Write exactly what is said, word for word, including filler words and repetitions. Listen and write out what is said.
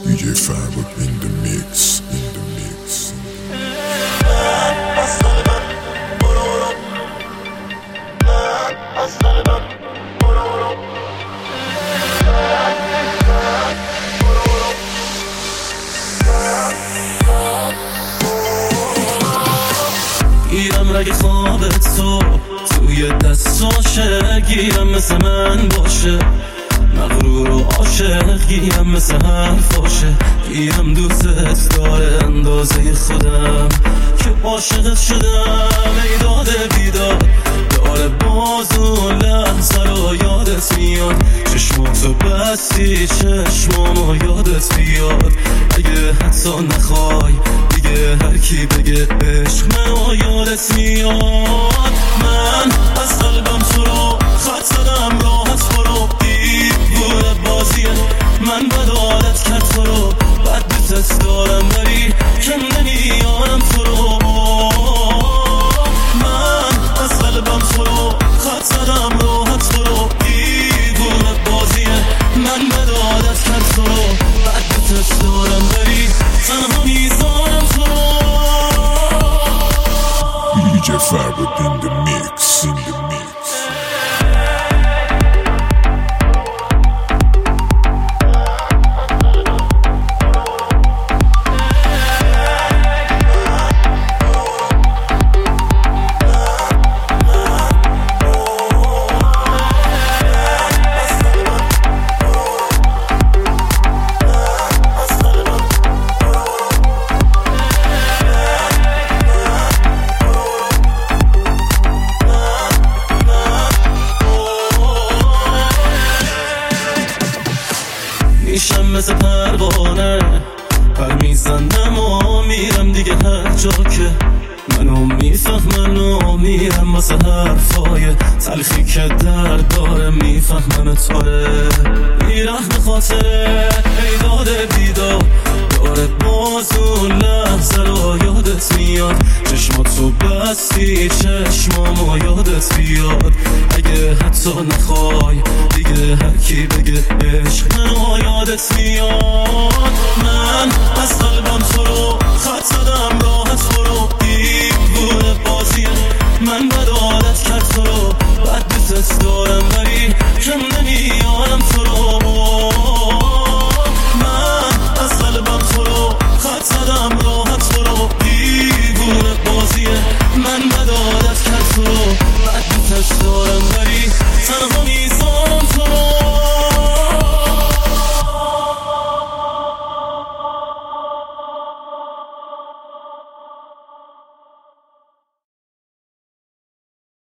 D J Fabric in the mix, in the mix. گیرم رگ خوابت تو توی دستاشه، گیرم مثل من باشه، مغرور و عاشق، گیرم مثل حرفاشه، گیرم دوستت داره اندازه خودم که عاشقت شدم. ای داده بیداد داره باز اون لحظه رو یادت میاد، چشماتو بستی چشمامو یادت بیاد. اگه حتی نخوای دیگه هر کی بگه عشق منو یادت میاد. من از قلبم تو رو خط زدم، راحت برو، دیوونه بازیه، من بد عادت کرد تو رو، بد دوست دارم ولی کم نمیارم تو رو. من از قلبم تو رو خط زدم، راحت برو، دیوونه بازیه، من بد عادت کرد تو رو، بد دوست دارم ولی تنها میذارم تو رو. D J Fabric in the mix, in the mix. میشم مثل پروانه، پر میزنم و میرم دیگه هر جا که منو میفهمن و میرم واسه حرفای تلخی که درد داره، میفهمن تاره، میرم به خاطره. ای داده بیدار داره باز اون لحظه رو یادت میاد، چشماتو بستی چشمامو یادت بیاد. اگه حتی نخوای دیگه هر کی بگه عشق منو یادت میاد.